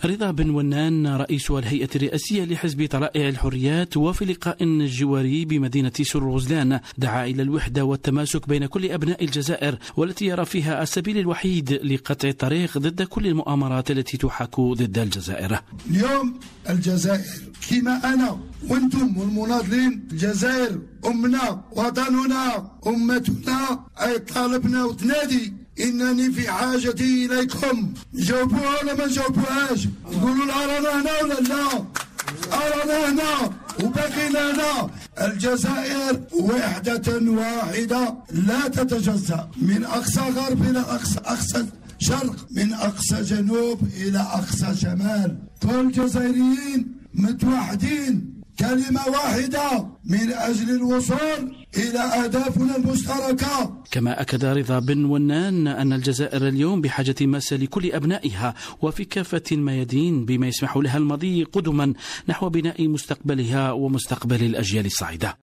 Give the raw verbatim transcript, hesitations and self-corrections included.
رضا بن ونان رئيس الهيئة الرئاسية لحزب طلائع الحريات وفي لقاء جواري بمدينة سور غزلان دعا إلى الوحدة والتماسك بين كل أبناء الجزائر، والتي يرى فيها السبيل الوحيد لقطع الطريق ضد كل المؤامرات التي تحاك ضد الجزائر. اليوم الجزائر كما أنا وانتم والمناضلين، الجزائر أمنا وطننا أمتنا، أي طالبنا وتنادي إنني في حاجتي إليكم. جاوبوها ولا ما جاوبوهاش؟ تقولوا رانا هنا ولا لا؟ رانا هنا وباقينا هنا. الجزائر وحدة واحدة لا تتجزأ، من أقصى غرب إلى أقصى أقصى شرق، من أقصى جنوب إلى أقصى شمال. كل الجزائريين متوحدين كلمة واحدة من أجل الوصول إلى أهدافنا المشتركة. كما أكد رضا بن ونان أن الجزائر اليوم بحاجة ماسة لكل أبنائها وفي كافة الميادين، بما يسمح لها المضي قدما نحو بناء مستقبلها ومستقبل الأجيال الصاعدة.